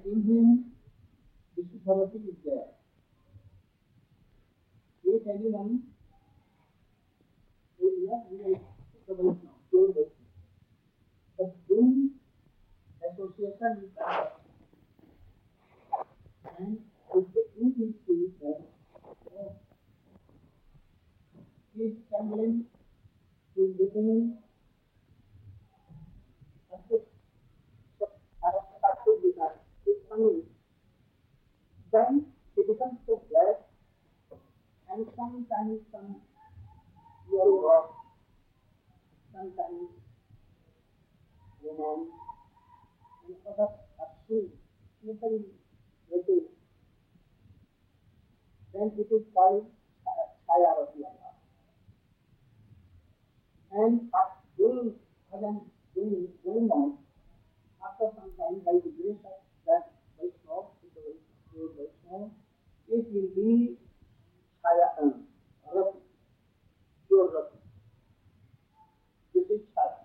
in him, Visuddhavati is there. If anyone is not real the Vaishnava, pure Vaishnava, but in association with others, and if in his spirit, he is trembling, he is getting then he becomes so glad, and sometimes some real work, sometimes women, and others are seen, little little, then it is called Chayavati. And after doing bhajan, going on, after some time, by the grace of that Vaishnava, pure Vaishnava, it will be Chaya, Rati, pure Rati. This is Chaya.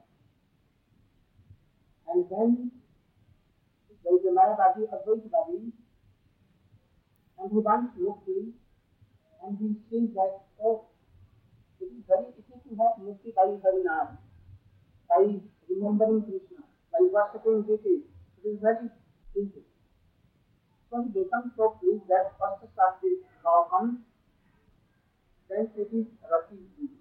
And then there is a Mayavadi, Advaitavadi, and he wants mukti, and he sees that, oh, it is very easy to have mukti by Harinam, by remembering Krishna, by worshipping deities. It is very easy. So he becomes so pleased that first Shastri now comes, then it is Rati.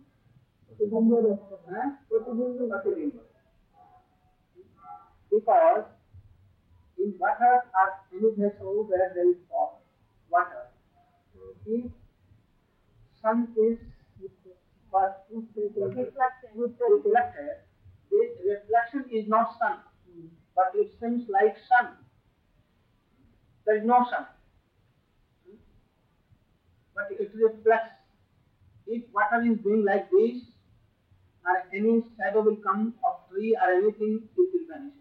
Because in water or any vessel where there is water, if sun is reflected, this reflection is not sun, but it seems like sun. There is no sun, but it reflects. If water is doing like this, or any shadow will come of tree or anything, it will vanish.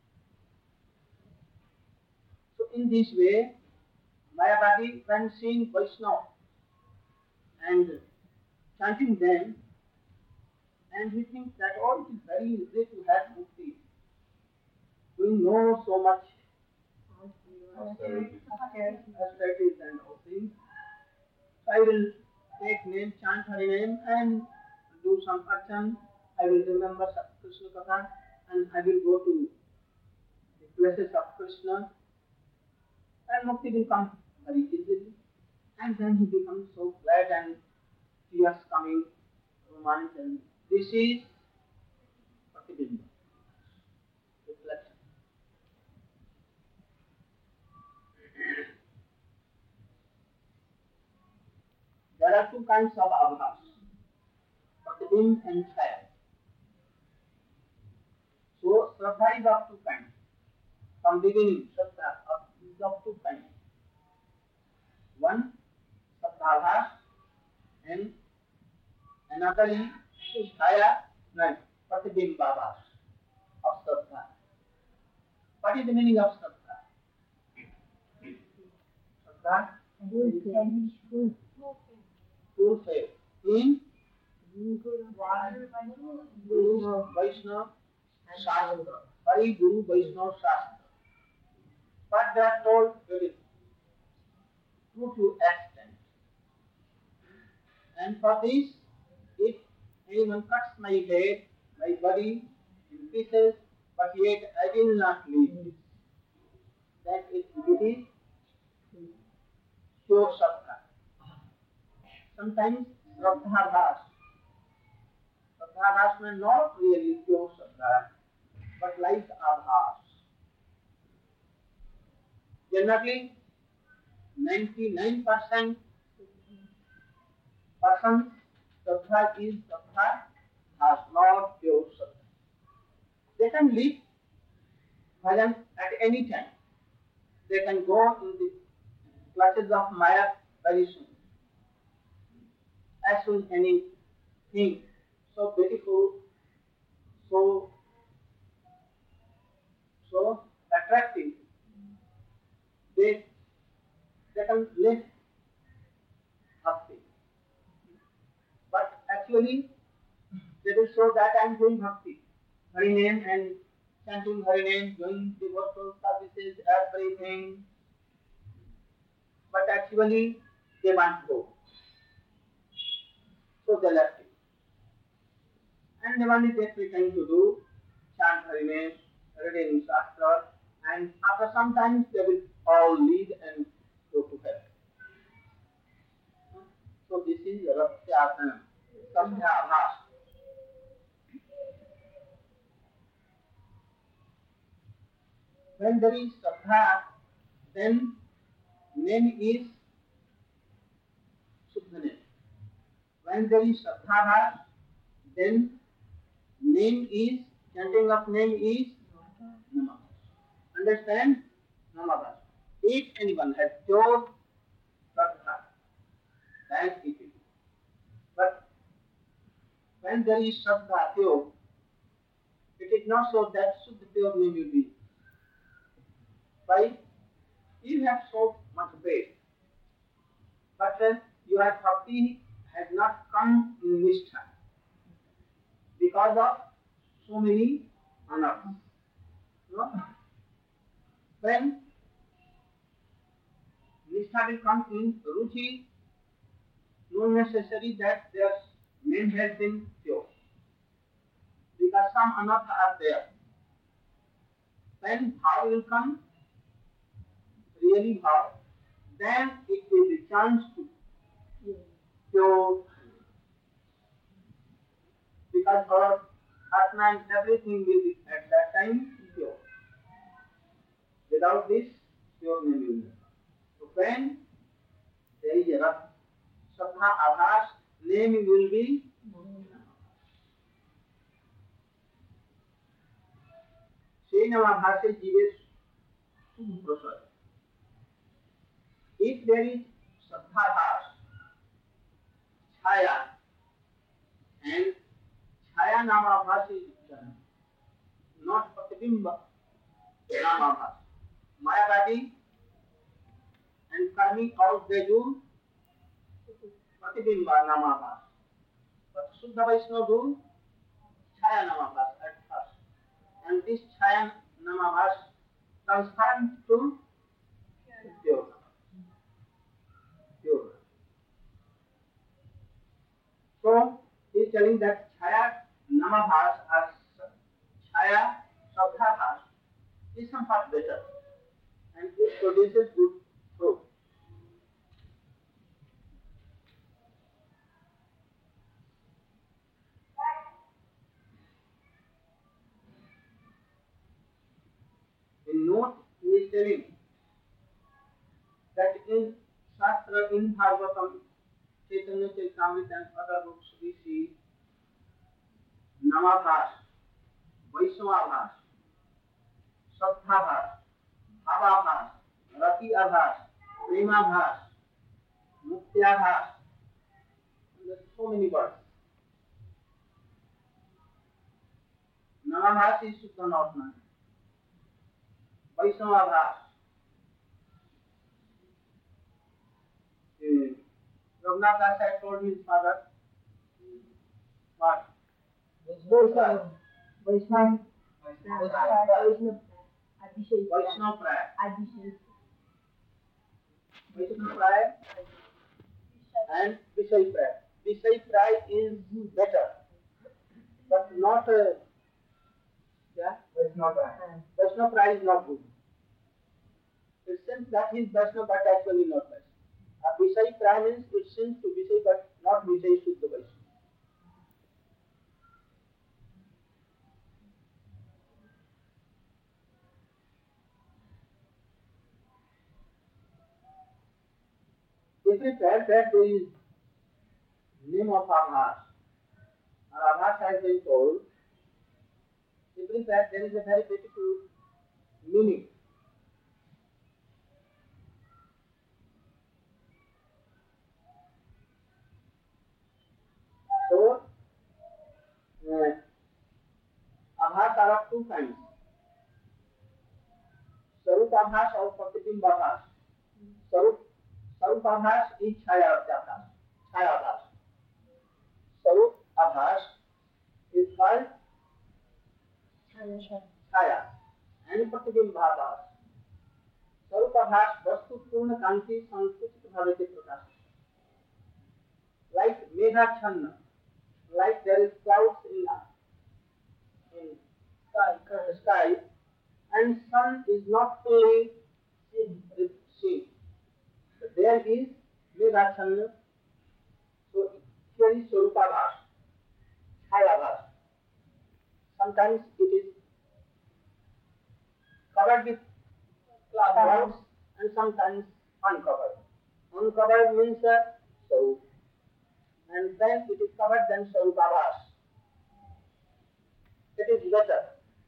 So in this way, Mayavadi, when seeing Vaishnava and chanting them, and he thinks that oh, it is very easy to have mukti. We know so much austerities and all things. So I will take name, chant Hari name, and do some archan. I will remember Krishna Katha, and I will go to the places of Krishna, and mukti will come very easily. And then he becomes so glad and tears coming, romance, and this is Pratibindha, reflection. There are two kinds of abhas, Pratibindha and Chaya. So Shraddha is of two kinds. From beginning, Shraddha is of two kinds. One, Shraddhabhas, and another is Chaya, no, Pratibindhabhas of Shraddha. What is the meaning of Shraddha? Shraddha? Full faith in Guru, Vaishnava, Shastra. Hari Guru, Vaishnava, Shastra. But they are told very to extent. And for this, if anyone cuts my head, my body in pieces, but yet I will not leave, then it is pure Shraddha. Sometimes Shraddhabhas. Shraddhabhas may not really pure Shraddha, but like Abhas. Generally, 99% persons Shraddha is Shraddha, has not pure Shraddha. They can live bhajan at any time. They can go in the clutches of Maya very soon. As soon anything so beautiful, so attractive, they can live bhakti. But actually, they will show that I am doing bhakti, Hari name and chanting Hari name, doing devotional services as everything, but actually they want to go. So they left it. And they only take pretend to do chant Hari name, reading Shastra, and after some time they will all leave and go to heaven. So this is Ratyasana, Samhyabhas. When there is Shraddha, then name is Suddha name. When there is Shraddhabhas, then name is, chanting of name is Namabhas. Understand? Namabhas. If anyone has pure Shraddha, then it will be. But when there is Shraddha pure, it is not so that Suddha pure name will be. Why? You have so much faith, but your bhakti has not come in Nishtha because of so many anarthas. No? When Nishtha will come in Ruchi, no necessary that their name has been pure, because some anarthas are there. When bhav will come, really bhav, then it will be chance to pure, because our Atma and everything will be at that time pure. Without this, pure name will not come. So when there is a Shraddha Abhas, name will be Sri Namabhase Jives Prasad. If there is Shraddha Abhas, Chaya, and Chaya Namabhas is not Patibimba Namabhas. Mayavadi and Karmi all they do Patibimba Namabhas. But Suddha Vaishnava do Chaya Namabhas at first. And this Chaya Namabhas transforms to pure. So he is telling that Chaya Namabhas or Chaya Shraddhabhas is somewhat better and it produces good fruit. In note, he is telling that in Shastra, in Bhagavatam, Chaitanya Charitamrita and other books, we see Namabhas, Vaishnavabhas, Shraddhabhas, Bhavabhas, Rati Abhas, Premabhas, Muktiyabhas. There are so many words. Namabhas is Suddha Northman. Vaishnavabhas. Raghunath Das had told his father what? Vaishnav. Vaishnav Pray and Vishay Pray. Vishay Pray is better, but not Vaishnav Pray is not good. It seems that he is Vaishnav but actually not Vaishnav. Vishay Pray means it seems to Vishay but not Vishay Shuddha Vaishnav. If we said that there is name of Abhas, or Abhas has been told, simply that there is a very beautiful meaning. So, Abhas are of two kinds. Sarup Abhas or Patibimbha Abhas. Sarup Abhas is Chaya Abhas. Sarup Abhas is called Chaya and Patibimbha Abhas. स्वरूपाभास वस्तु पूर्ण कांति संकुचित भाव से प्रकाश. Like Meghachhanna, like there is clouds in sky, and sun is not fully seen. But there is Meghachhanna. So here is Swarupabhas, Chayabhas. Sometimes it is covered with clouds and sometimes uncovered. Uncovered means Swarup. And then it is covered, then Swarupabhas. It is better.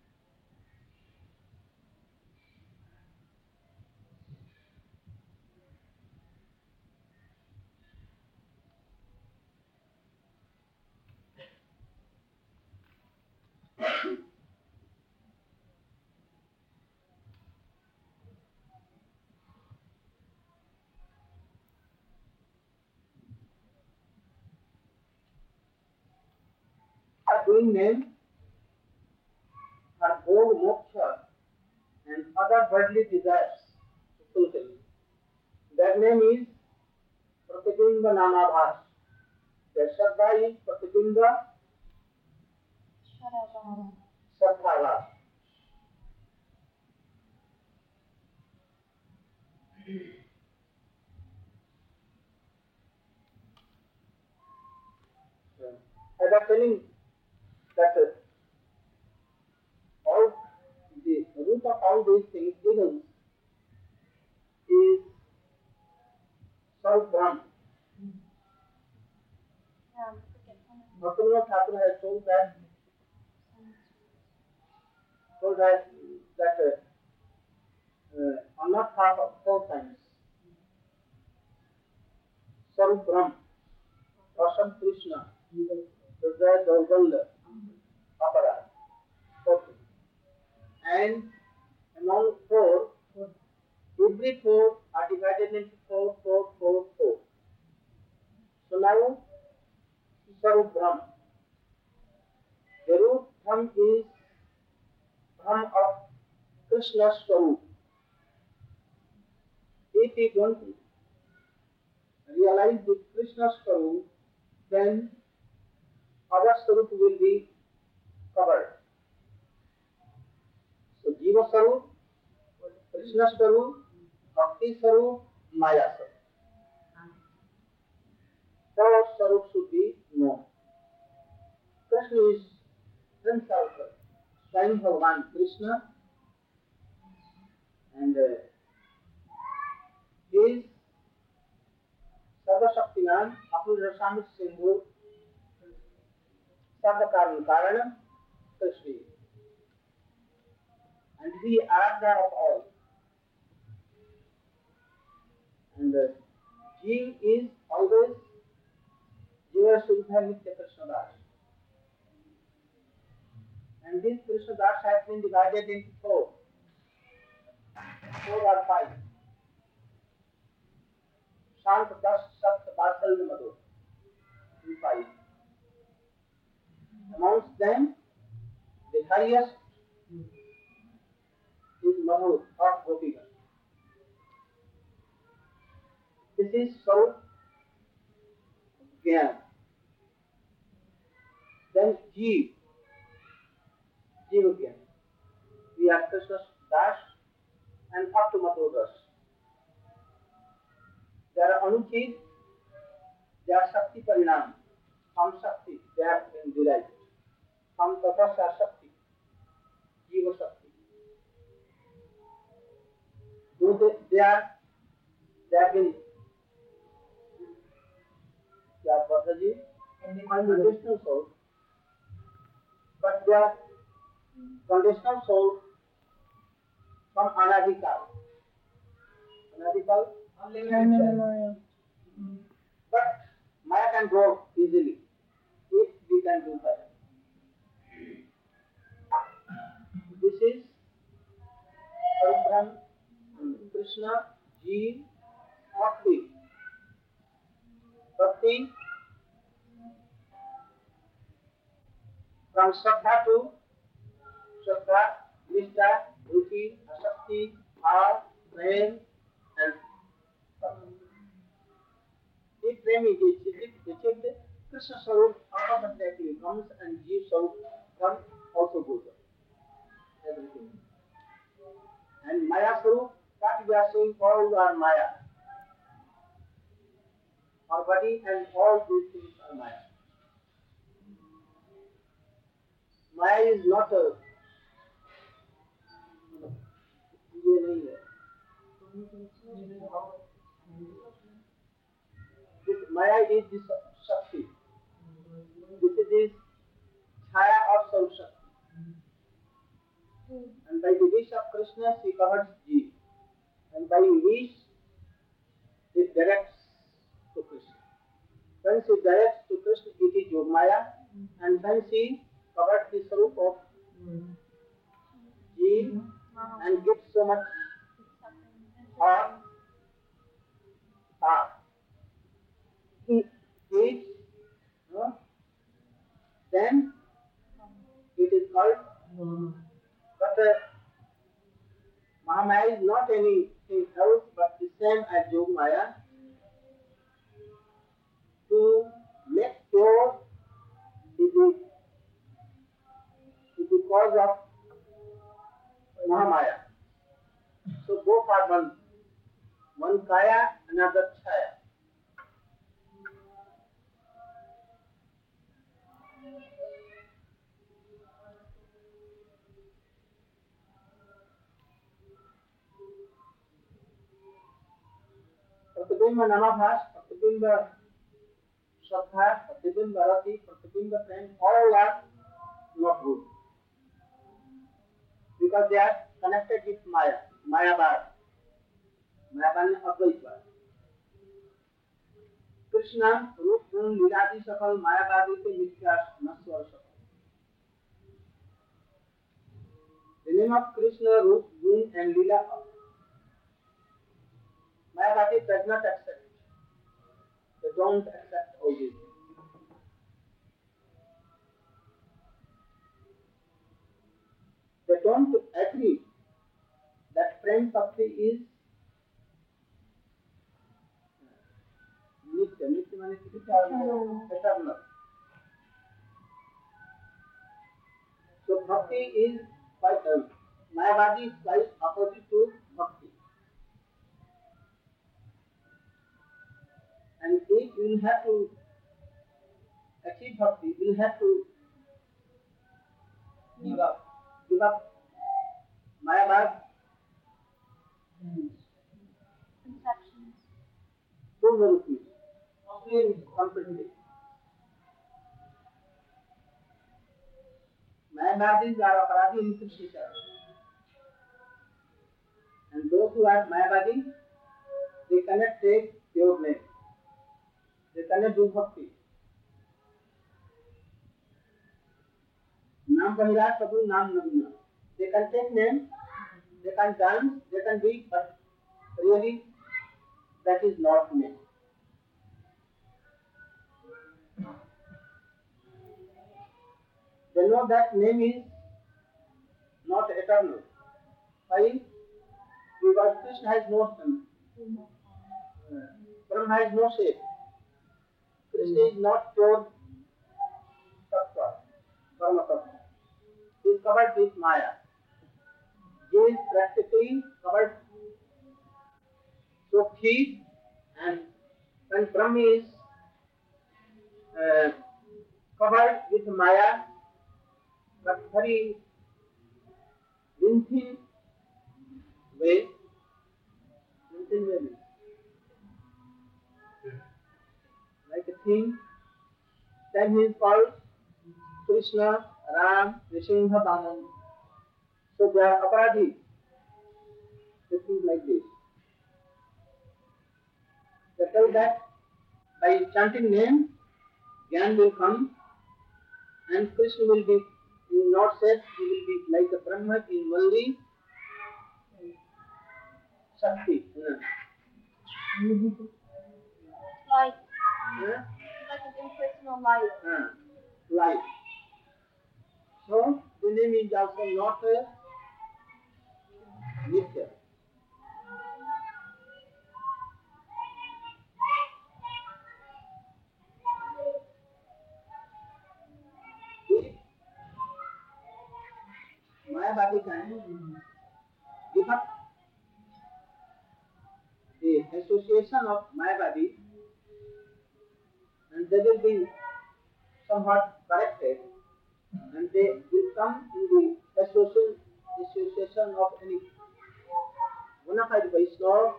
Are doing name are both moksha and other worldly desires to fulfill. Their name is Pratibimba Namabhas. Their Shraddha is Pratibimba Shraddhabhas. I was telling that all the root of all these things, evils, is Sarup Brahm. Bhaktivinoda Thakur has told that on not half of 4 times. Sarup Brahm, Rasam Krishna, Hridaya Dauganda, Apara, 4 things. And among 4, every 4 are divided into 4, 4, 4, 4. So now, Sarup Brahm. The root Brahm is Brahm of Krishna Swarup. If we don't realize the Krishna Swarup, then our Swarup will be covered. So Jiva Swarup, Krishna Swarup, Bhakti Swarup, Maya Swarup. 4 Swarup should be known. Krishna is himself, Swayam Bhagavan Krishna, and he is Sarva Shaktiman, Apur Rasamit Sindhu, Sarva Karan Karana, Krishna. And we are the of all. And Jeev is always Jiva Shuddha Nitya Krishna Das. And this Krishna Das has been divided into 4. 4 or 5. Shant, Das, Sat, Vatsal, Madhu. 5. Amongst them, the highest is Madhu of Gopikas. This is Sarup Gyan. Then Jeev, Jiva Gyan. We are Krishna's Das and up to Madhu Das. They are Anuchit, they are Shakti Parinam, Ham Shakti, they have been derived. Ham Tatasa Shakti, Jiva Shakti. They have been unconditional soul, but they are conditional soul from Anadikal. Anadikal? But Maya can go easily if we can do that. This is Param Krishna, Jeev, Bhakti. Bhakti from Shraddha to Shraddha, Nishtha, Ruchi, Asakti, Bhav, Prem, flame is achieved, Krishna Sarup automatically comes and Jeev Sarup comes also goes up. Everything. And Maya Sarup, what we are saying, all are Maya. Our body and all these things are Maya. Maya is not a this Maya is the Shakti. This is the Chaya of Sarup Shakti. And by the wish of Krishna, she covers Jeev. And by wish, it directs to Krishna. When she directs to Krishna, it is Yogmaya. And when she covers the Sarup of Jeev and gives so much heat, then it is called. But Mahamaya is not anything else but the same as Yogmaya. To make pure is the cause of Mahamaya. So both are one Kaya, another Chaya. Pratibimba Namabhas, Pratibimba Shraddha, Pratibimba Rati, Pratibimba Prem, all are not good. Because they are connected with Maya, Mayabad. Mayabad is Advaitvad. Krishna, Rup, Gun, Liladi, Sakal, Mayabadi ke Mithya, Naswar, Sakal. The name of Krishna, Rup, Gun and Lila, Mayabadi does not accept. They don't accept all these things. They don't agree that Prem Bhakti is Nitya. Nitya means eternal. So Bhakti is quite Mayavadi is quite opposite to Bhakti. And if you will have to achieve Bhakti, you will have to give up Mayavad Conceptions. Purnarupni, completely. Mayavadis are aparadhi in Krishna. And those who are Mayavadi, they cannot take pure name. They cannot do Bhakti. Naam Bahira Sabhu Naam Navina. They can take name, they can dance, they can be, but really that is not name. They know that name is not eternal. Why? Because Krishna has no son. Brahma has no shape. Krishna is not pure Tattva, Brahma Tattva. He is covered with Maya. He is practically covered. So he and when Brahma is covered with Maya, but very thin way, like a thing, then he is called Krishna, Ram, Nrsimha, Vaman. So they are aparadhi. They think like this. They tell that by chanting name, Gyan will come and Krishna will be, he will not say, he will be like a Brahma in only Shakti. Like an impersonal light. Light. So the name is also not Nitya. Mayavadi can give up the association of Mayavadi, and they will be somewhat corrected, and they will come in the association of any bona fide Vaishnava.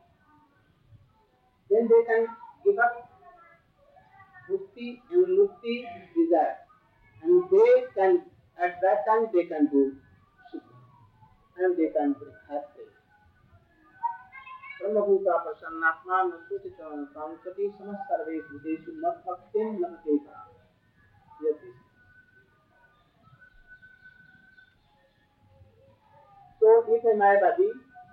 Then they can give up mukti and mukti desire, and they can, at that time they can do sukha, and they can have faith. Brahmabhuta prasannatma nasuti sansati samasarve bhuteshu mat bhaktim lamate ka. Yes. So if a Mayavadi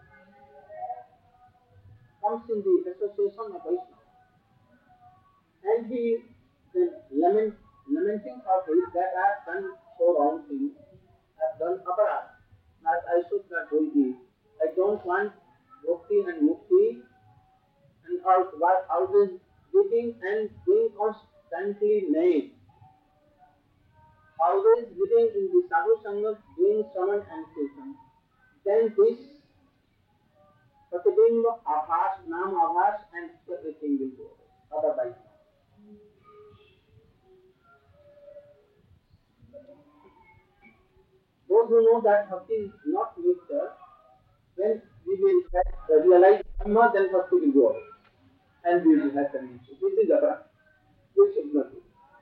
comes in the association of Vaishnava, and he is lamenting for this, that I have done so wrong things, I have done aparadh, that I should not do this. I don't want bhakti and mukti, and always living and being constantly made. Always living in the sadhu sangha, doing shravan and kirtan. Then this Pratibimba, Abhas, Nam Abhas, and everything will go away. Otherwise, those who know that bhakti is not nectar, when we will realize Dhamma, then bhakti will go away, and we will have an issue. This is Abhas. We should not do.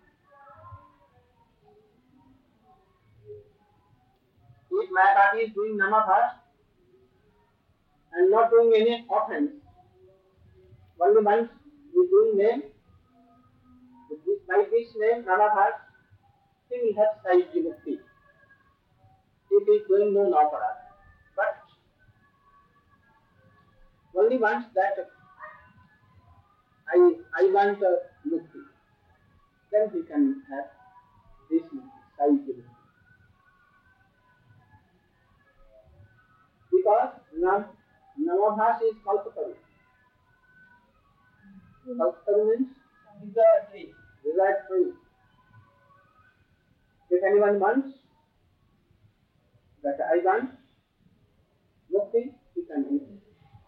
If Mayavadi is doing Namabhas and not doing any offense, only once we doing name, by this name, Namabhas, he will have Saiji Mukti. If he is doing no Naparad. But only once that I want Mukti, then he can have this Mukti, Saiji Mukti. Because Namabhas is Kalpataru. Kalpataru means desired tree. If anyone wants that I want mukti, he can give it.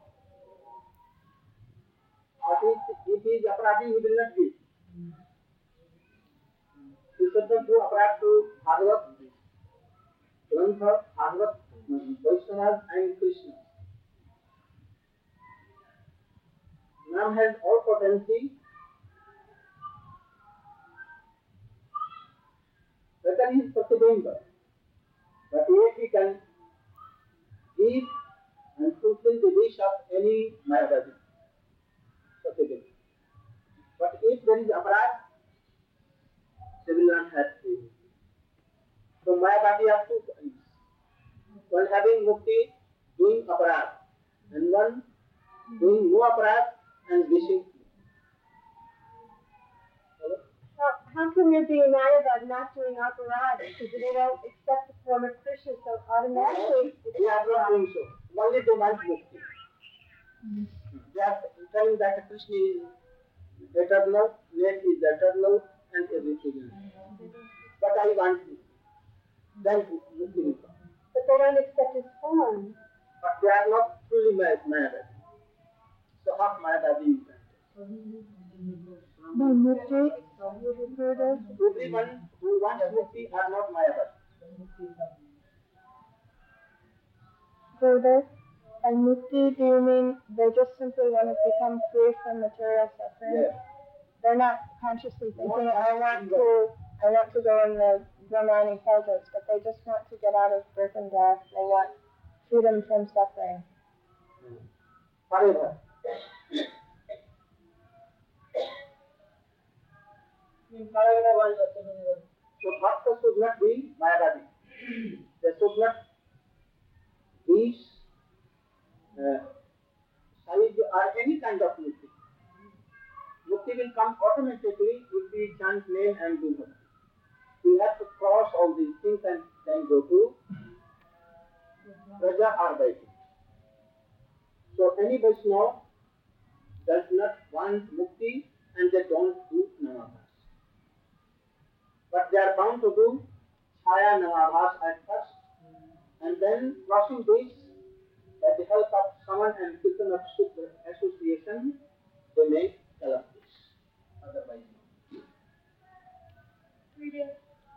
But if he is aparadhi, he will not give. He should not do aparadh to Bhagavat, Grantha, Bhagavat, Vaishnavas and Krishna. Nam has all potency. Whether he is Pratibimba, but yet he can give and fulfill the wish of any Mayavadi. Pratibimba. But if there is aparadh, they will not have to. So Mayavadi have two kinds. One having mukti, doing aparadh, and one doing no aparadh and wishing. How can there be a Mayavad not doing aparadh? Because they don't accept the form of Krishna, so automatically They are not doing so. Only they want mukti. They are telling that Krishna is eternal, Nate is eternal, and everything else. But I want mukti. Then mukti will come. But they don't accept his form. But they are not fully Mayavadi. So half Mayavadi you can. By mukti, you refer to? Everyone who wants mukti are not Mayavadi. Further, and mukti, do you mean they just simply want to become free from material suffering? Yes. They're not consciously thinking, I want to go in the Brahmani paradise, but they just want to get out of birth and death. They want freedom from suffering. Forever. So bhakta should not be Mayavadi. They should not be Saij or any kind of mukti. Mukti will come automatically if we chant name and do bhakti. We have to cross all these things and then go to Raja or Vaiti. So any Vaishnava does not want mukti and they don't do Namabhas. But they are bound to do Chaya Namabhas at first, And then crossing this, with the help of Saman and Kirtan of Sukha association, they make Kalapis. Otherwise, no. Gurudev,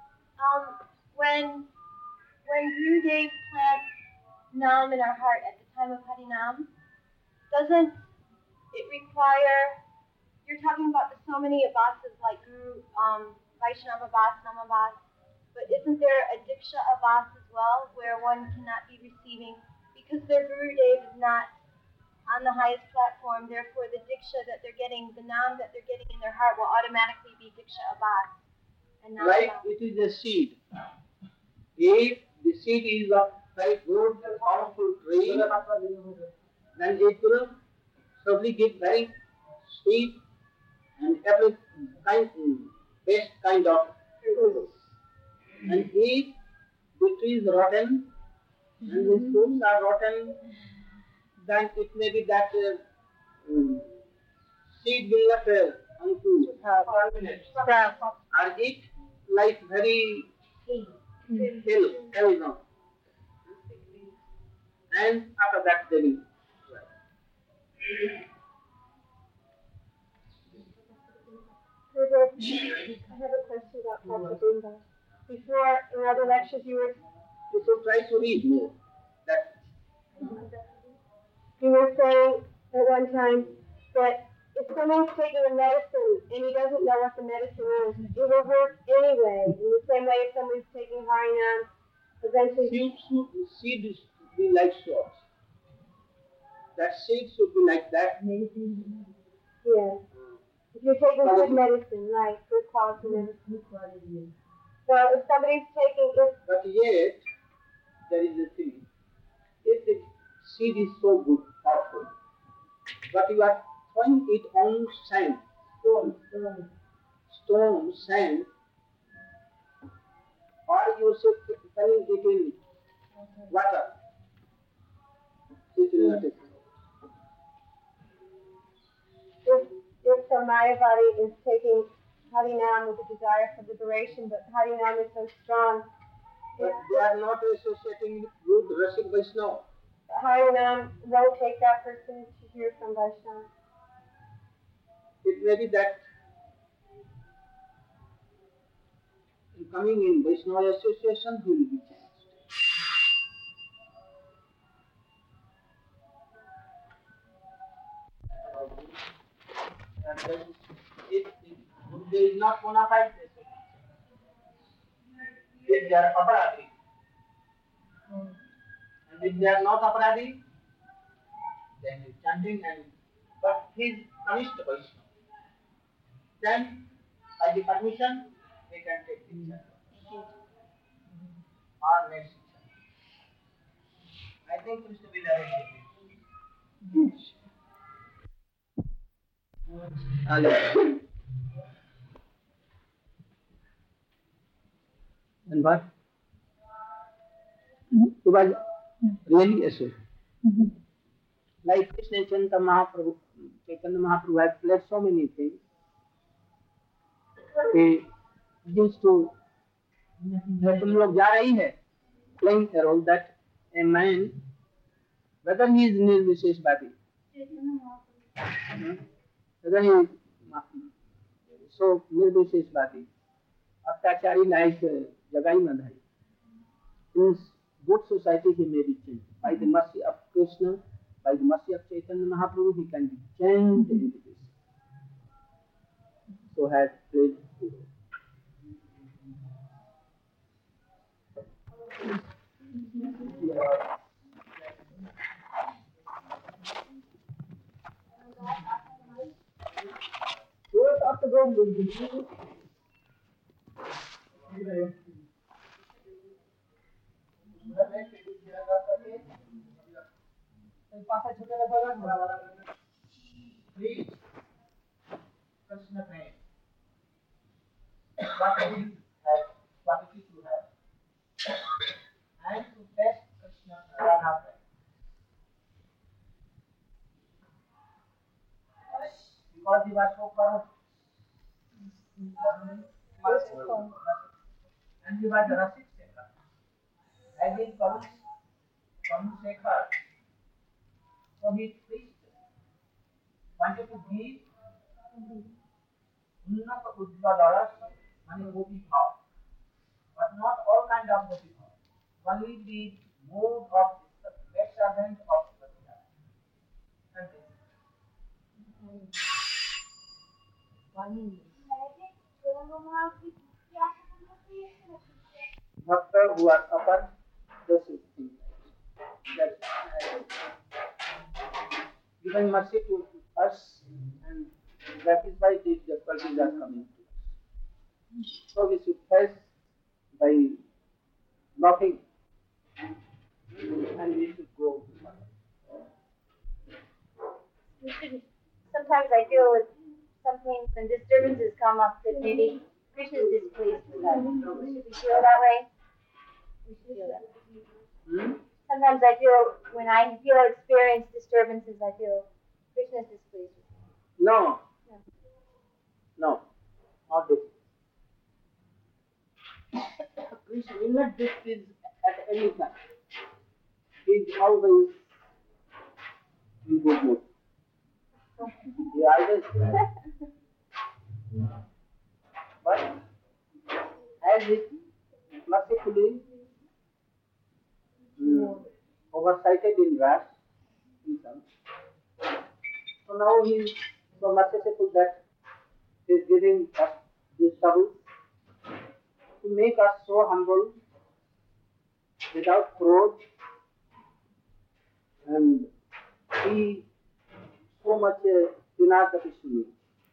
when Gurudev plants Nam in our heart at the time of Harinam, doesn't it require, you're talking about the so many abhasas like Guru, Vaishnava Abhas, Namabhas, but isn't there a Diksha Abhas as well, where one cannot be receiving, because their Gurudev is not on the highest platform, therefore the Diksha that they're getting, the Nam that they're getting in their heart will automatically be Diksha Abhas. And not like it is a seed. If the seed is of very good, powerful tree, then it will probably give very sweet and every kind, best kind of fruit. And if the tree is rotten and the fruits are rotten, then it may be that seed will not sprout, or it like very hill no. And after that they will. I have a question about Prabhupada. Before, in other lectures, you should try to read more. You were saying at one time that if someone's taking a medicine and he doesn't know what the medicine is, it will work anyway. In the same way, if someone's taking Harinam, eventually... Seed should be like swords. That seed should be like that. Yeah. If you're taking good medicine, right, good quality medicine. Well, if somebody's taking... But yet, there is a thing. If the seed is so good, powerful, but you are throwing it on sand, stone, sand, or you should turning it in water, it will not take. If the Mayavadi is taking Harinam with a desire for liberation, but Harinam is so strong, but they are not associating with Rasik Vaishnava. Harinam won't take that person to hear from Vaishnava. It may be that coming in Vaishnava association, he will be changed. And then if there is not bona fide association, if they are aparadi, and if they are not aparadi, then he is chanting, but he is Kanishta Vaishnava. Then, by the permission, they can take Diksha or next Diksha. I think Krishna will arrange it. And what? It was really a soul. Like Krishna Chaitanya Mahaprabhu has played so many things. He used to, तुम लोग जा रही है, playing a role that a man, whether he is Nirvisheshvadi, whether he is so Nirvisheshvadi, Attachari like Jagai Madhai, in good society he may be changed. By the mercy of Krishna, by the mercy of Chaitanya Mahaprabhu, he can be changed into this. So has played the role. After going with the please, Krishna praying. What it is to have, and to test Krishna Radha praying. Because he was so corrupt, and he was a Rasik Sekha. Like in corrupt, Chandrasekhar. So he preached, wanted to give Unnata Ujjvala and Gopi Bhav, but not all kind of Gopi Bhav. Only the mood of the best servant of Satya. Bhakta who are upper, this is thing. That given mercy to us, and that is why these difficulties are coming to us. So we should face by nothing, and we should go. We should, sometimes I feel with something, when disturbances come up, that maybe Krishna is displeased with us. Should we feel that way? We should feel that way. Sometimes I feel, when I feel experience disturbances, I feel Krishna is displeased with me. No, not this. Krishna will not displease at any time. He is always in good mood. He always. But as he mercifully oversighted in wrath, so now he is so merciful that he is giving us this trouble to make us so humble, without growth, and he so much Vinakapishuni.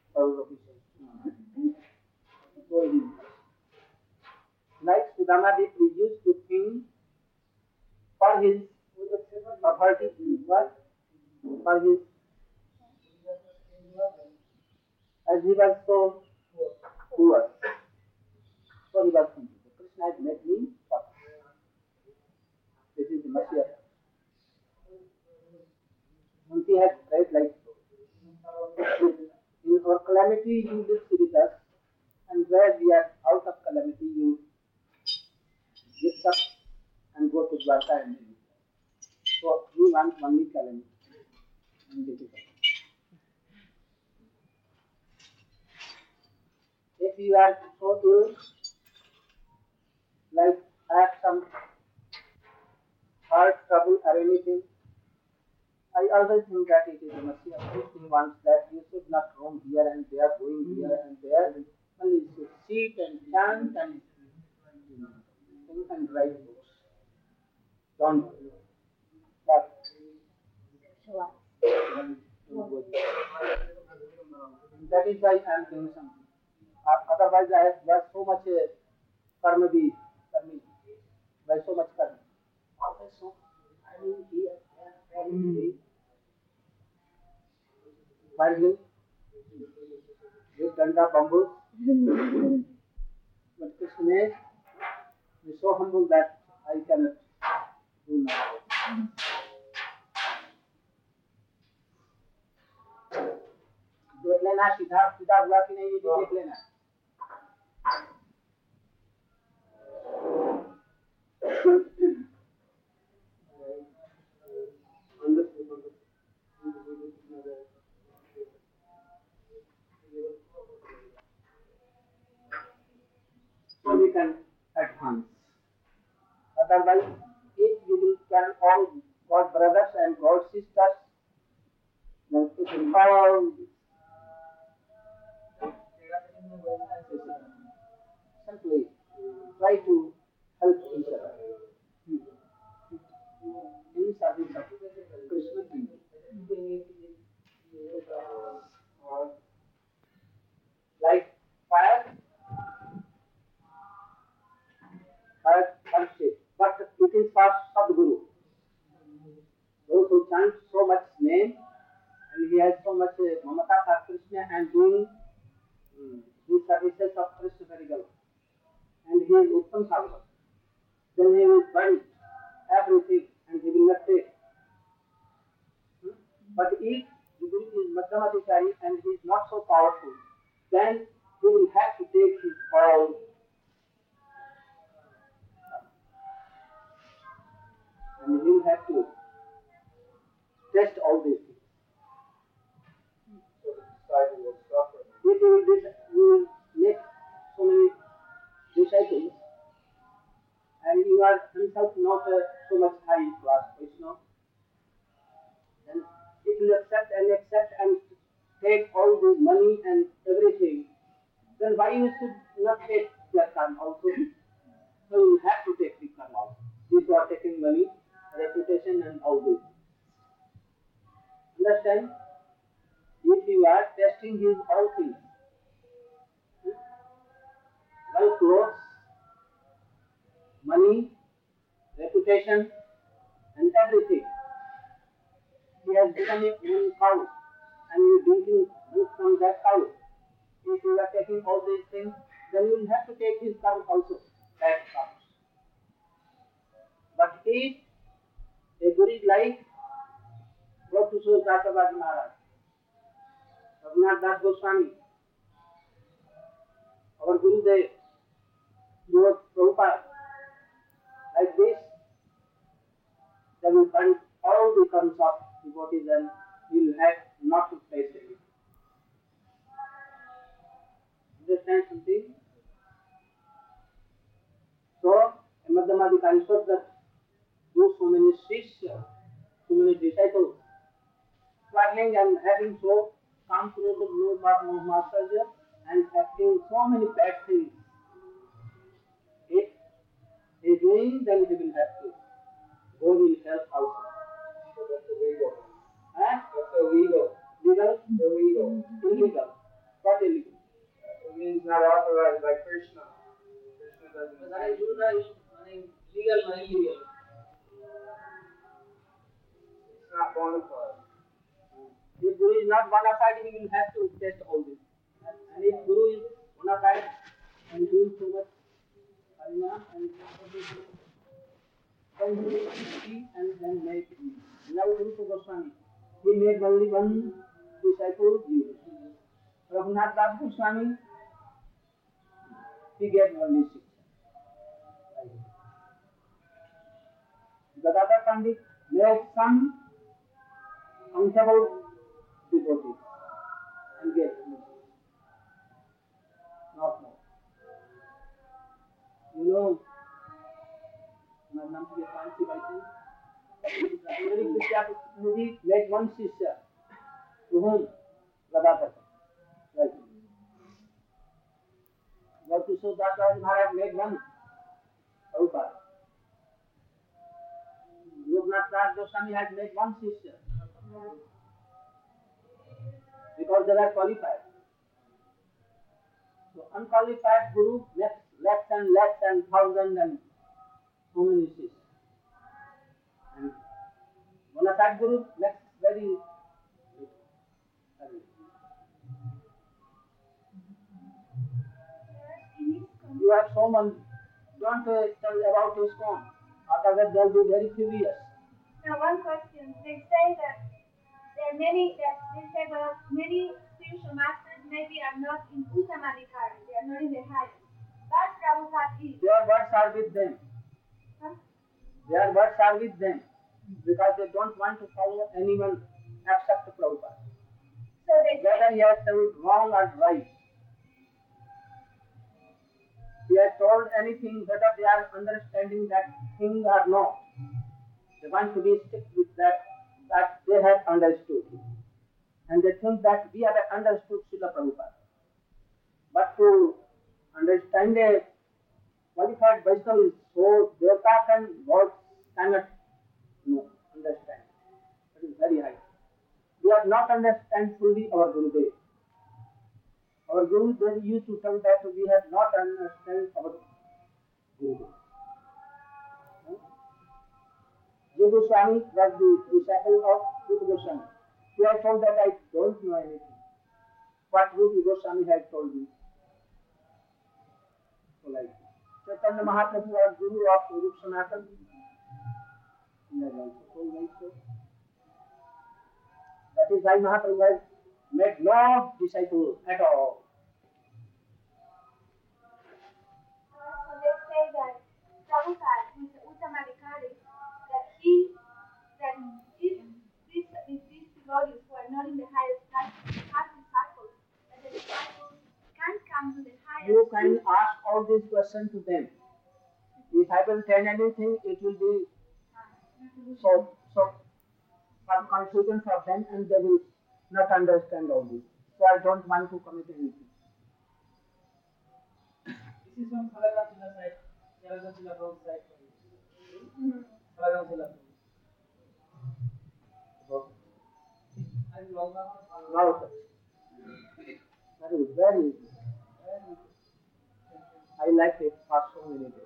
So he, like Sudamadip, we used to think for his authority in what? For his, as he was so poor, so he was thinking, Krishna has made me poor. This is the mercy of God. And he has prayed like so. In our calamity, you live with us, and where we are out of calamity, you lift up and go to Dwarka and live. So you want only calamity and difficulty. If you are so ill, like have some heart trouble or anything, I always think that it is a mercy of Krishna. He wants that you should not roam here and there, going here and there. Only you should sit and chant and think and write books. Don't but that is why I am doing something. Otherwise, I have got so much karma, by so much karma. Always so, I mean, here, there, while with danda bamboo, but Krishna is so humble that I cannot do now. देख लेना सीधा सीधा हुआ कि नहीं ये भी देख लेना. So we can advance. Otherwise, if you will tell all God brothers and God sisters, then it will all simply try to help each other in service of Krishna and like fire shape, but it is for Sadguru. Those who chant so much name and he has so much mamata for Krishna and doing his services of Krishna very well. And he is Uttam Sadhava. Then he will burn everything and he will not take. But if the Guru is Madhyamadikari and he is not so powerful, then he will have to take his all. and he will have to test all these things. So the disciple will suffer. If you will make so many disciples, and you are himself not so much high class Vaishnava, then it will accept and take all the money and everything, then why you should not take their karma also? So you have to take the karma also. These are taking money, reputation and all this. Understand? If you are testing his all things, well, clothes, money, reputation, and everything. He has become a one cow, and you drinking milk from that cow. If you are taking all these things, then you will have to take his cow also. That cows. But if a guru is like Professor Dasabhaji Maharaj, Raghunath Das Goswami, our Gurudev, Lord Prabhupada, like this, they will find all the karmas of devotees and you will have not to face it. Understand something? So, Madhyamadikari shows that do so many shishya, so many disciples, struggling and having so control of no master and acting so many bad things. If he is doing, then he will have to go will help also. So that's illegal. Huh? That's illegal. Legal? Illegal. Illegal. What illegal? It means not authorized by Krishna. Krishna doesn't. Legal or illegal? It's not bona fide. If Guru is not bona fide, he will have to test all this. And if Guru is bona fide and doing so much harina and everything, then he will see and then make it. Now Rupa Goswami, he made only one disciple, Jesus. Raghunath Das Goswami, he gave only 6. Gadadhar Pandit made some untouchable devotees and gave me. Not more. You know, my name is Kanchi Baitan. Very Vidyapati made one sister to whom Gadadhar. Right. Gautishor Das Maharaj made one Prabhupada. Raghunath Das Goswami had made one sister because they were qualified. So unqualified Guru makes lakhs and thousands and so many sisters. And bona fide Guru makes very little. You have someone, don't tell about his phone. Otherwise they'll be very furious. Now, one question. They say that there are many, many spiritual masters maybe are not in Uttamadhikari, they are not in the highest. But Prabhupada is. Their words are with them. Huh? Their words are with them because they don't want to follow anyone except Prabhupada. So they say, Whether he has told wrong or right. He has told anything, whether they are understanding that thing or not. They want to be stick with that they have understood. And they think that we have understood Srila Prabhupada. But to understand a qualified Vaishnava is so, Devatas and gods cannot understand. It is very high. We have not understand fully our Gurudev. Our Guru then used to tell that we have not understand our Gurudev. Jiva Goswami was the disciple of Rupa Goswami. He had told that I don't know anything. What Rupa Goswami had told me. So like Chaitanya Mahaprabhu was Guru of Rupa Sanatan. He has also told like so. That is why Mahaprabhu has made no disciple at all. so they say that Prabhupada, who is the Uttamadhikari, that he can ask all these questions to them. If I will tell anything, it will be so confusing for them and they will not understand all this. So I don't want to commit anything. This is from Salagaon Sila side. Salagaon Sila Road side. Salagaon Sila. And long Now, that is very easy. I like it for so many days.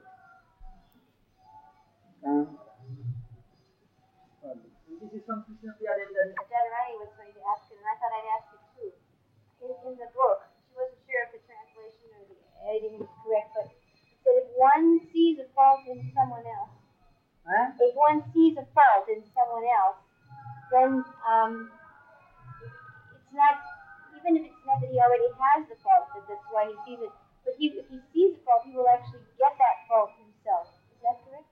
This is from Krishna Priya Devi. Radharani was going to ask it, and I thought I'd ask it too. In the book, she wasn't sure if the translation or the editing was correct, but it said if one sees a fault in someone else, if one sees a fault in someone else, then it's not, even if it's not that he already has the fault, that's why he sees it, but if he sees a fault, he will actually get that fault himself. Is that correct?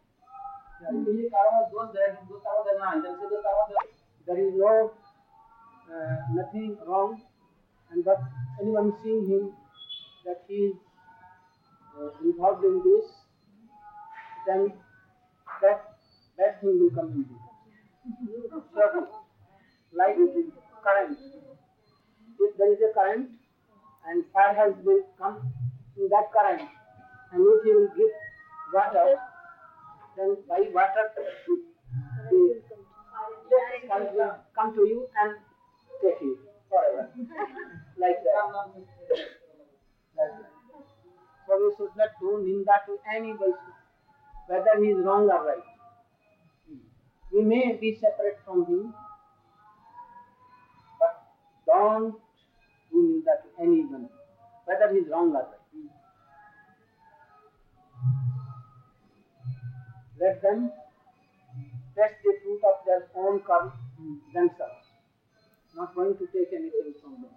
There is no nothing wrong, and but anyone seeing him that he is involved in this, then that thing will come into it. So, like current. If there is a current and fire has been come in that current, and if he will give water, then by water the current will come to you and take you forever. Like that. So we should not do ninda to anybody, whether he is wrong or right. We may be separate from him, but don't do ninda to anyone, whether he is wrong or right. Let them test the fruit of their own karma themselves. Not going to take anything from them.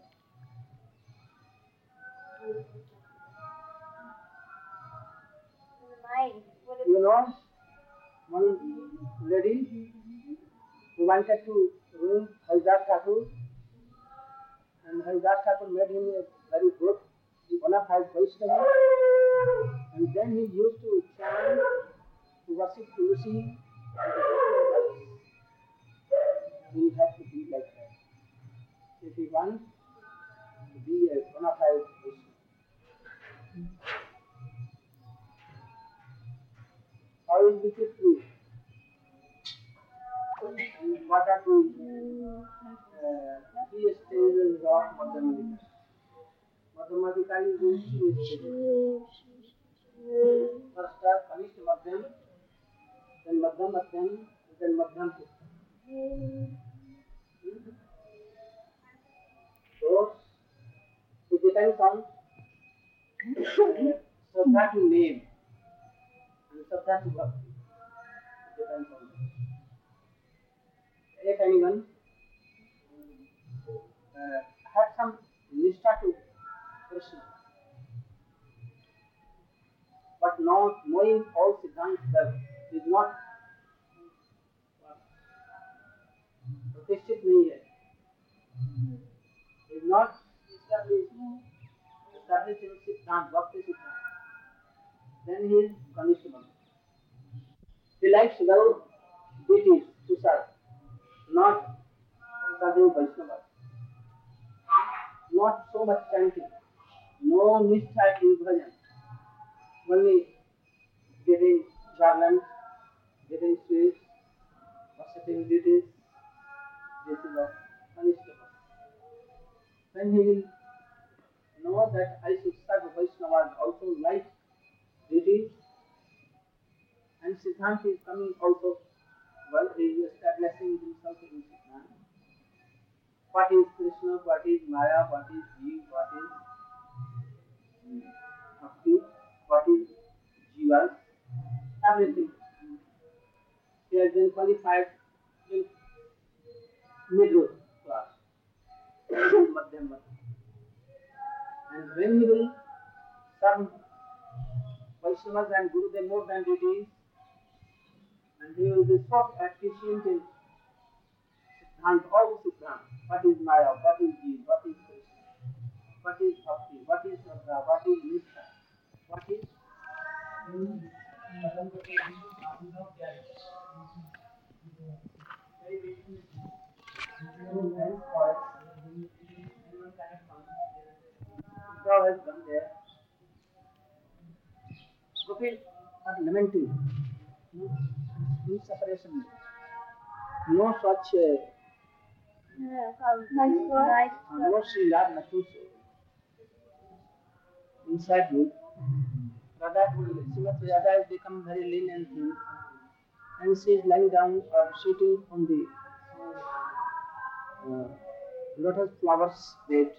You know, one lady who wanted to ruin Haridar Thakur, and Haridar Thakur made him a very good, bona fide Vaishnava, and then he used to chant, to worship Tulsi, and he has to be like that. If he wants to be a bona fide Vaishnava. How is this true? And what are the 3 stages of Madhyamadika? Madhyamadika is in 2 stages. First are Kanishta Madhyam, then Madhyam Madhyam, then Madhyam Uttam. So, it depends on Shraddha to name and Shraddha to bhakti. It depends on that. If anyone had some nishtha to Krishna, but not knowing all Siddhanta well, is not प्रतिष्ठित नहीं है, is not established in Siddhanta, Bhakti Siddhanta, then he is Kanishta Bhakti. He likes well deities to serve, not serving Vaishnavas, not so much chanting, no nishtha in bhajan, only giving garlands, giving sweets, worshipping deities. This is a Kanishta Bhakti. Then he will know that I should serve Vaishnavas also like deities, and Siddhanta is coming also. Well, he is establishing himself in Siddhanta. What is Krishna, what is Maya, what is Jeev, what is Bhakti, what is Jivas, everything. He has been qualified in middle class, Madhyam Madhyam. And when he will serve Vaishnavas and Gurudev more than deities, and he will be so efficient in Siddhanta, all Siddhanta. What is Maya, what is Jeev, what is Krishna, what is Bhakti, what is Shraddha, what is Nishtha. Anyone cannot come. Uddhav has come there. Gopis are lamenting. In separation. No such no Sringar, nothing inside me. Radha, Srimati Radha has become very lean and thin, and she is lying down or sitting on the lotus flowers bed.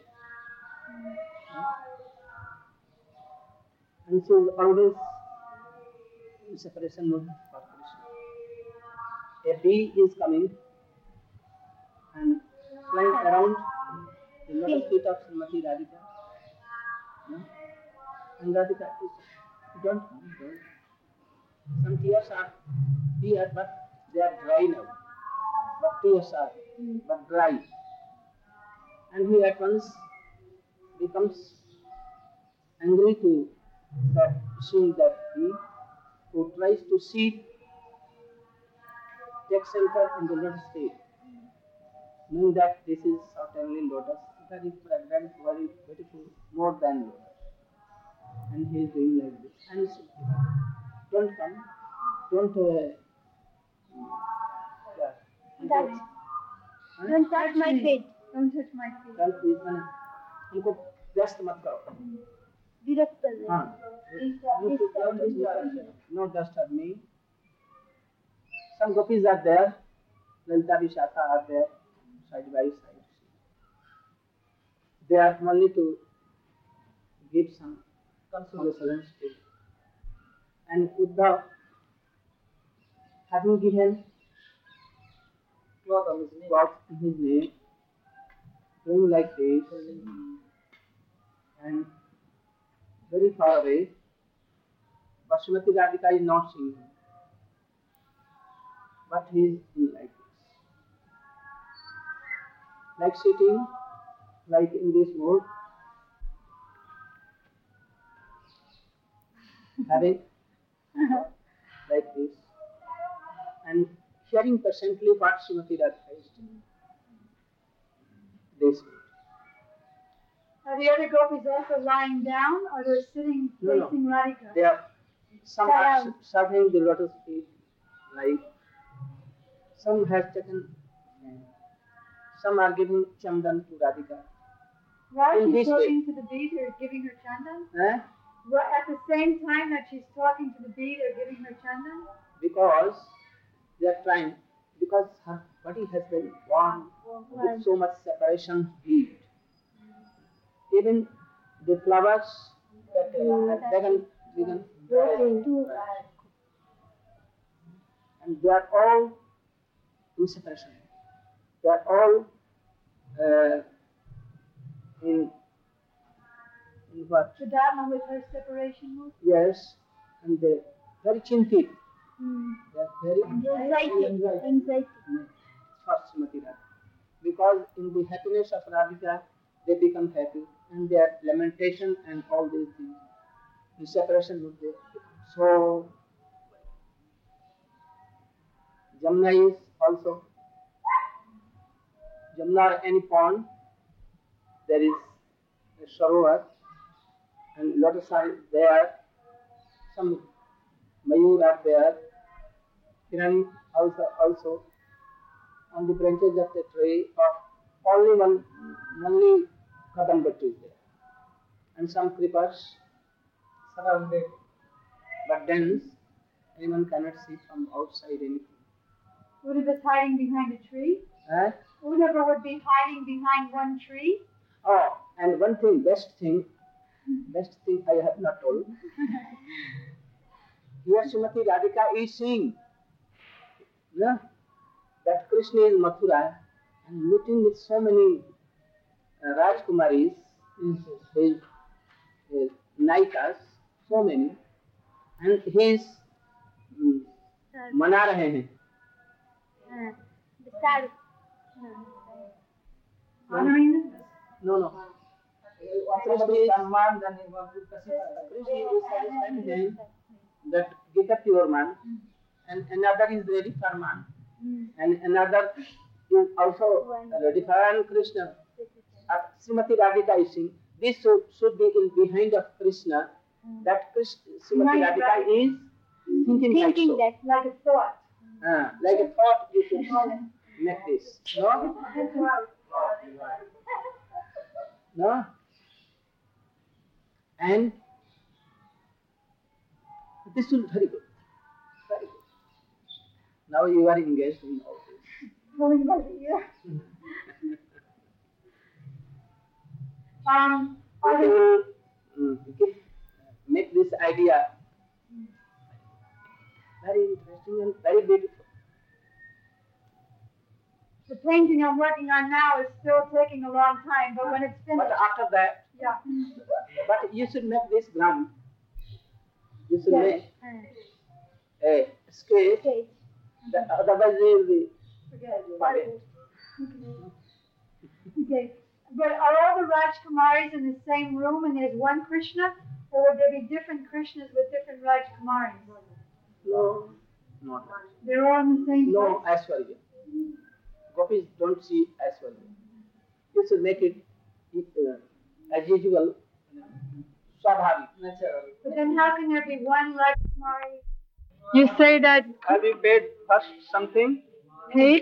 And she is always in separation mode for Krishna. A bee is coming and flying around the lotus feet of Srimati Radhika. And Radhika is, don't. Some tears are here, but they are dry now. But tears are, but dry. And he at once becomes angry to that, seeing that he who tries to see, take shelter in the lotus feet, knowing that this is certainly lotus, very fragrant, very beautiful, more than lotus. And he is doing like this. And he says, don't come, don't Don't touch my feet. Don't touch my feet. Don't please, हमको व्यस्त मत करो. विरक्त कर दे. हाँ. No disturb me. Some gopis are there. Lalita Vishakha are there, side by side. They are only to give some consolation. And Uddhav, having given cloth in his name, doing like this, and very far away, but Srimati Radhika is not seeing him. But he is like this. Like sitting, like in this mode, having like this, and hearing patiently what Srimati Radhika is doing. This way. Are the other gopis also lying down, or they're sitting facing Radhika? They are, some are serving the lotus feet, like some have taken, some are giving chandan to Radhika. While in she's this talking to the bee, they're giving her chandan? At the same time that she's talking to the bee, they're giving her chandan? Because they are trying, because her body has been warm with so much separation heat. Even the flowers that began and they are all in separation. They are all in what? Shuddharma with her separation move? Yes, and they are very chinted. They are very Anxiety. for Srimati Radhika. Because in the happiness of Radhika, they become happy, and their lamentation and all these things, the separation would be so. Jamna is also, Jamna or any pond, there is a sarovar, and lotus are there, some mayur are there, Hiran also on the branches of the tree of only kadamba tree there, and some creepers surrounded, but dense, anyone cannot see from outside anything. Uddhava is hiding behind a tree? Uddhava would be hiding behind one tree? Oh, and one thing, best thing I have not told. Here Srimati Radhika is saying, that Krishna is Mathura and meeting with so many Rajkumaris, his Naikas, so many, and he is मना रहे हैं. Honoring them? No. Krishna is satisfied that get up your man, and another is ready for man, and another is also ready for Krishna. Srimati Radhika is singing. This should be in behind of Krishna. That Srimati Radhika is thinking like so. That like a thought. Like a thought you should make this. No? No? And this is very good. Very good. Now you are engaged in all this. Pulling by the ear. Make this idea very interesting and very beautiful. The painting I'm working on now is still taking a long time, but when it's finished... But after that, yeah. But you should make this ground. You should make a sketch. Otherwise they will be... Okay. But are all the Rajkumaris in the same room and there's one Krishna? Or would there be different Krishnas with different Rajkumaris? No, not that. They're all in the same place? No, Aishwarya. Gopis don't see Aishwarya. You should make it as usual, Swabhavik, natural. But then how can there be one Rajkumari? You say that... Have you paid first something? Paid?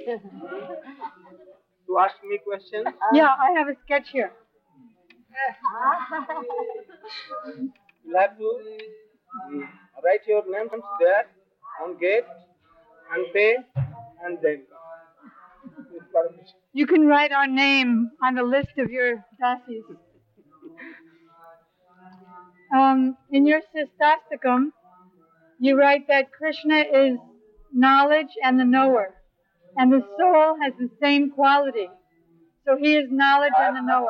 To ask me questions? Yeah, I have a sketch here. You have to write your names there on gate and pay and then come. You can write our name on the list of your dasis. In your Sistastakam, you write that Krishna is knowledge and the knower, and the soul has the same quality. So he is knowledge and the knower.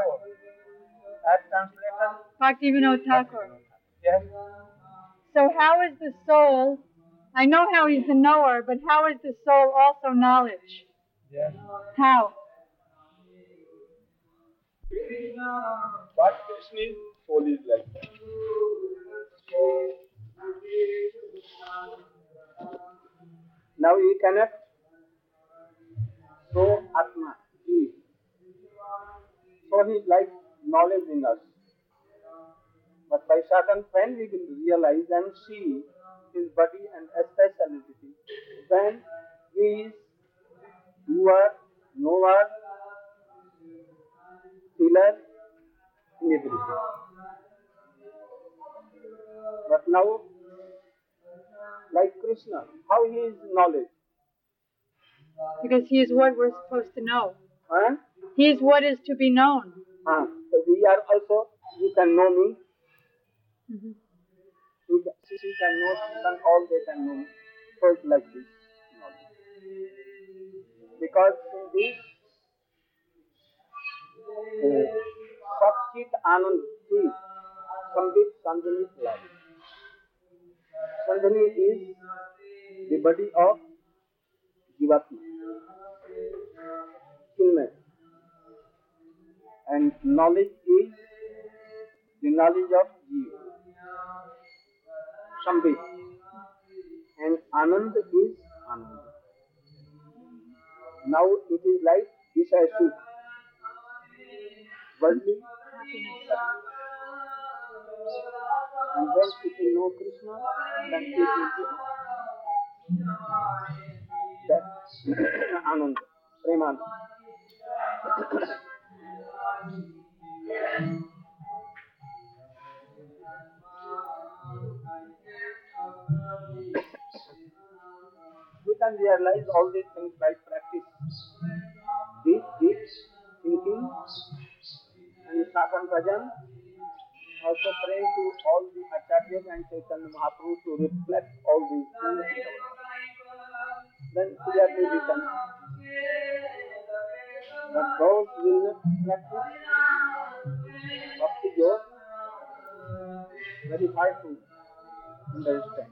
Bhaktivinoda Thakur. Yes. So how is the soul, I know how he's the knower, but how is the soul also knowledge? Yes. How? What Krishna is, soul is like that. Now you cannot show Atma, Jeev. So he is like knowledge in us. But by certain when we will realize and see his body and speciality, then he is doer, knower, healer in everything. But now, like Krishna, how he is knowledge? Because he is what we're supposed to know. Huh? He is what is to be known. So we are also, you can know me. Mm-hmm. She can know, and all they can know. So it's like this knowledge. Because in this Satchit Anand is Sambit Sandhani life. Sandhani is the body of Jivatma, Chinmay. And knowledge is the knowledge of Jiva, Sambit. And Anand is Anand. Now it is like Vishaya Sukh, worldly happiness. And when people know Krishna, then it will be that Anand, Premanand. We can realize all these things by practice. Deep thinking and sadhan bhajan. Also pray to all the Acharyas and Chaitanya Mahaprabhu to reflect all these things. Then clearly we can. But those who will not practice Bhakti Yoga, very hard to understand.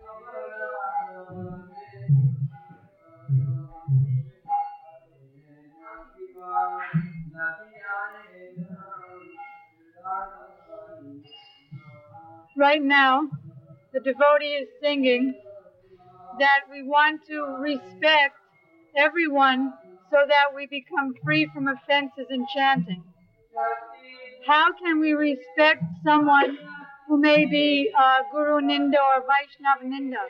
Right now, the devotee is singing that we want to respect everyone so that we become free from offenses in chanting. How can we respect someone who may be Guru Ninda or Vaishnava Ninda?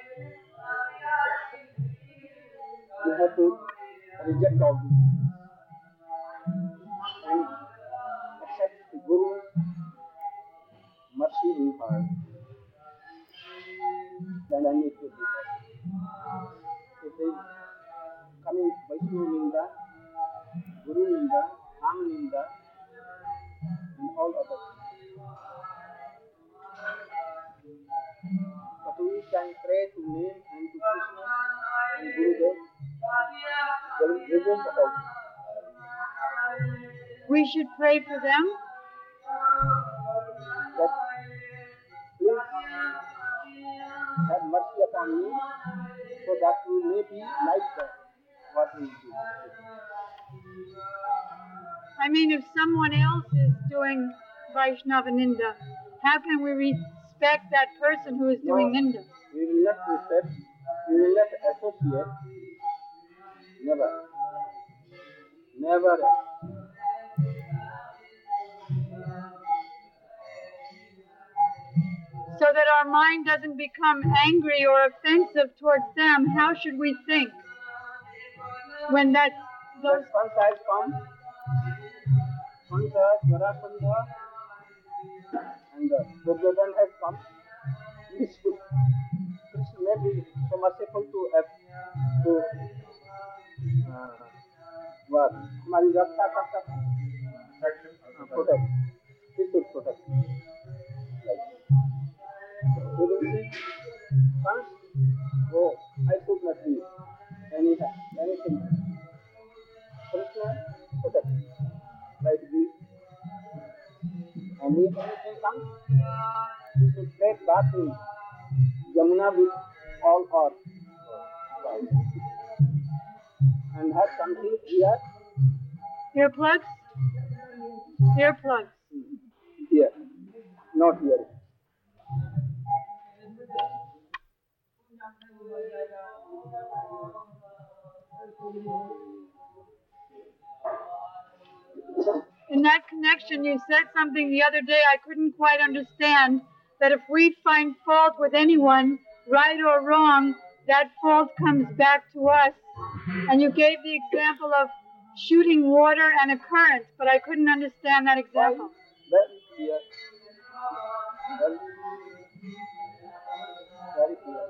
You have to reject all these and accept the Guru's mercy in heart. Then I need to do that. If they coming Vaishnava Ninda, Guru Ninda, Ram Ninda, and all others. But we can pray to name and to Krishna and Gurudev. They will remove all. We should pray for them. That please have mercy upon me so that we may be like that, what we do. I mean, if someone else is doing Vaishnava Ninda, how can we respect that person who is doing Ninda? We will not respect, we will not associate. Never. Never. So that our mind doesn't become angry or offensive towards them, how should we think? When those Once has come, Kanta, Jarasandha, and Duryodhana has come, Krishna may be so merciful to what? हमारी रक्षा कर सकते protect. He should protect. Like, you will see, once, oh, I should not be anything. Krishna protect. Like this. And if anything comes, we should take bath in Yamuna with all our wives. And have something here. earplugs? Earplugs. Here. Not here. In that connection, you said something the other day I couldn't quite understand, that if we find fault with anyone, right or wrong, that fault comes back to us. And you gave the example of shooting water and a current, but I couldn't understand that example. That is clear. That is very clear.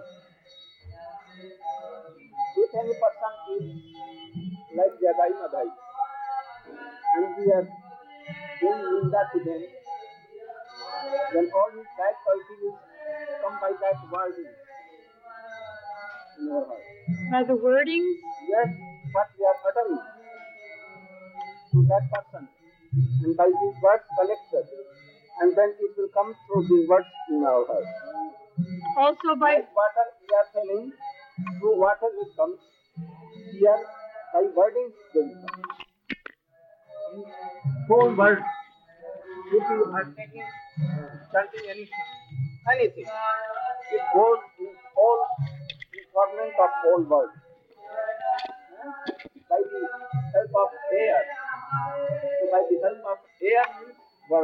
If any person is like Jagai Madhai, and we are doing Ninda to them, then all his bad qualities come by that wording in our heart. By the wordings? Yes, what we are uttering to that person, and by these words collected, and then it will come through these words in our heart. Also by Like water we are telling, through water it comes, here by wordings they will come. Whole word, if you are taking, chanting anything, it goes in all fragment of whole word. By the help of air, so by the help of air means word.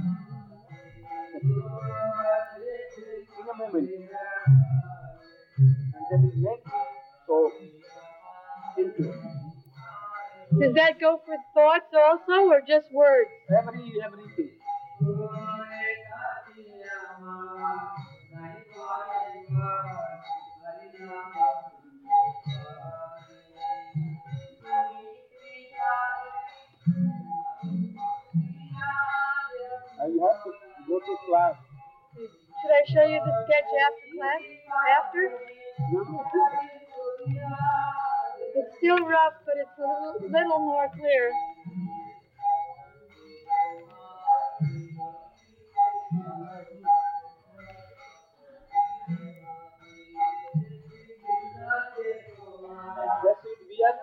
In a moment, and they will make so into does that go for thoughts also, or just words? everything. And you have to go to class. Should I show you the sketch after class? After? It's still rough, but it's a little more clear. Just it wear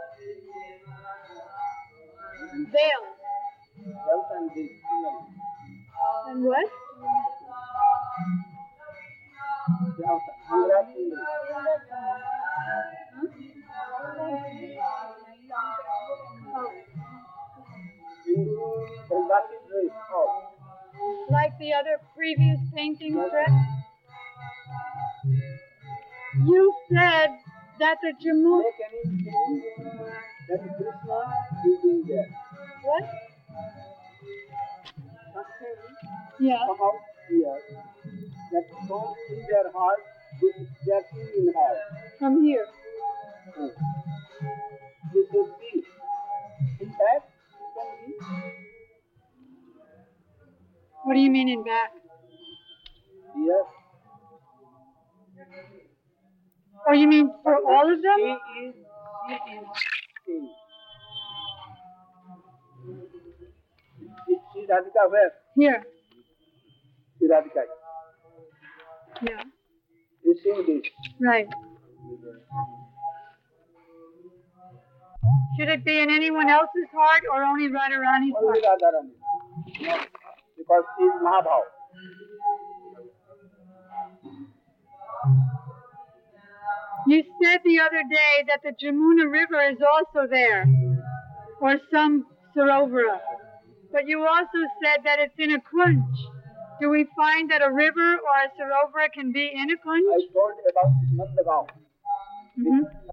Veils. belt and this. And what? For glossy dress. Oh, like the other previous paintings dress? You said that the Jamuna... make anything that Krishna is doing there. What? Something Yeah. come out here that comes in their heart, which they are seeing in heart. From here. They should see. In fact, it can be What do you mean in back? here. Oh, you mean for all of them? She is seeing. She Radhika where? Here. She Radhika. Yeah. Is seeing this. Right. Should it be in anyone else's heart or only Radharani's heart? Only Radharani. No, because she is Mahabhav. You said the other day that the Jamuna River is also there, or some Sarovara. But you also said that it's in a kunj. Do we find that a river or a Sarovara can be in a kunj? I told about Nandagaon. Mm-hmm.